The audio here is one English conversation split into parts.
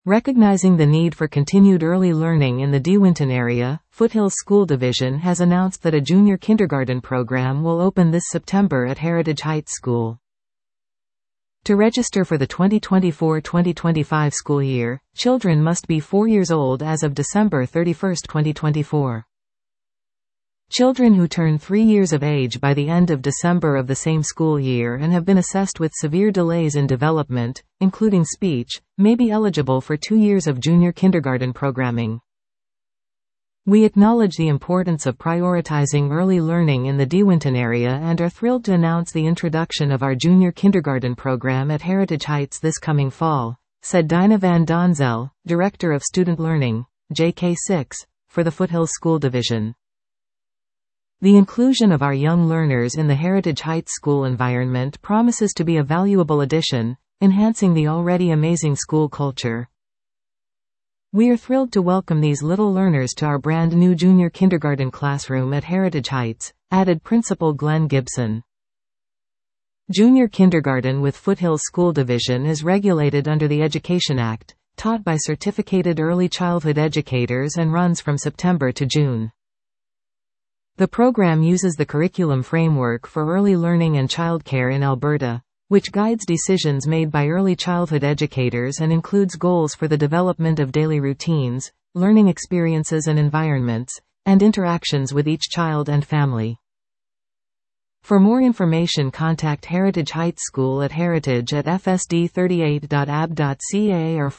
Recognizing the need for continued early learning in the DeWinton area, Foothills School Division has announced that a junior kindergarten program will open this September at Heritage Heights School. To register for the 2024-2025 school year, children must be 4 years old as of December 31, 2024. Children who turn 3 years of age by the end of December of the same school year and have been assessed with severe delays in development, including speech, may be eligible for 2 years of junior kindergarten programming. We acknowledge the importance of prioritizing early learning in the DeWinton area and are thrilled to announce the introduction of our junior kindergarten program at Heritage Heights this coming fall, said Dinah Van Donzel, Director of Student Learning, JK6, for the Foothills School Division. The inclusion of our young learners in the Heritage Heights school environment promises to be a valuable addition, enhancing the already amazing school culture. We are thrilled to welcome these little learners to our brand new junior kindergarten classroom at Heritage Heights, added Principal Glenn Gibson. Junior kindergarten with Foothills School Division is regulated under the Education Act, taught by certificated early childhood educators and runs from September to June. The program uses the curriculum framework for early learning and childcare in Alberta, which guides decisions made by early childhood educators and includes goals for the development of daily routines, learning experiences and environments, and interactions with each child and family. For more information, contact Heritage Heights School at Heritage at fsd38.ab.ca or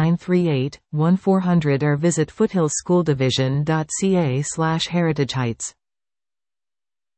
403-938-1400 or visit foothillsschooldivision.ca/heritageheights.